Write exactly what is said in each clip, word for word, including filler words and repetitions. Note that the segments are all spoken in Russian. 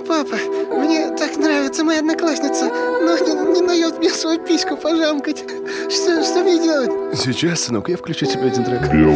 Папа, мне так нравится моя одноклассница, но не, не дает мне свою письку пожамкать. Что, что мне делать? Сейчас, сынок, я включу тебе один трек. Белый.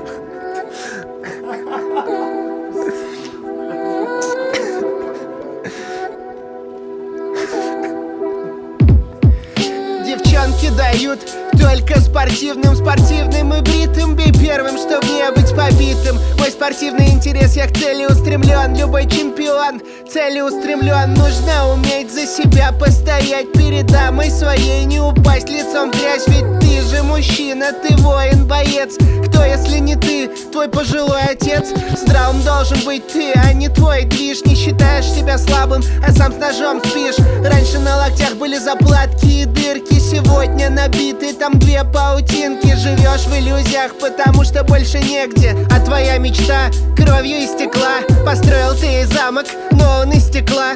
Девчонки дают только спортивным, спортивным и бритым. Бей первым, чтоб не быть побитым. Мой спортивный интерес, я к цели устремлен. Любой чемпион целеустремлен. Нужно уметь за себя постоять перед дамой своей, не упасть лицом в грязь. Ведь ты же мужчина, ты воин, боец. Кто, если не ты, твой пожилой отец? Здравым должен быть ты, а не твой движ. Не считаешь себя слабым, а сам с ножом спишь. Раньше на локтях были заплатки и дырки, сегодня набиты там две паутинки. Живешь в иллюзиях, потому что больше негде. А твоя мечта кровью истекла. Построил ты замок, но он из стекла.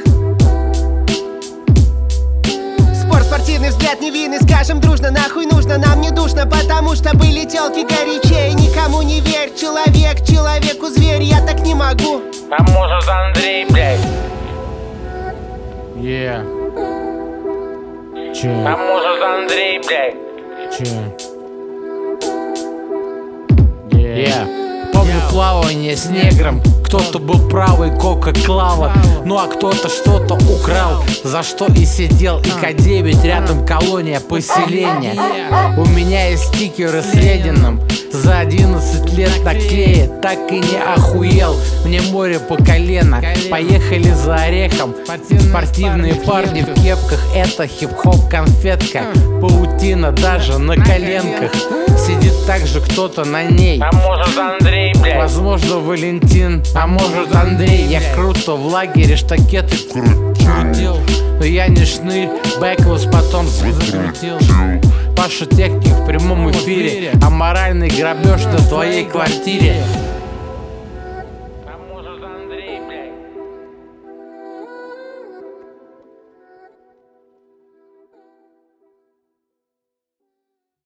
Спорт, спортивный взгляд невинный. Скажем дружно, нахуй нужно, нам не душно, потому что были телки горячее. Никому не верь, человек, человеку зверь, я так не могу. А может Андрей, блядь? Yeah. Че? А может Андрей, блядь? Че? Yeah. Помню плавание с негром. Кто-то был правый, кока клала. Ну а кто-то что-то украл, за что и сидел. И К девять рядом колония поселения. У меня есть стикеры с Лениным. За одиннадцать лет наклеит, так и не охуел. Мне море по колено, поехали за орехом. Спортивные парни в кепках, это хип-хоп конфетка. Паутина даже на коленках. Сидит также кто-то на ней. А может Андрей, блядь? Возможно Валентин, а может Андрей. Я круто в лагере штакеты крутил. Но я не шнырь, бэквус потом закрутил. Паша техник в прямом эфире. Аморальный грабеж на твоей квартире.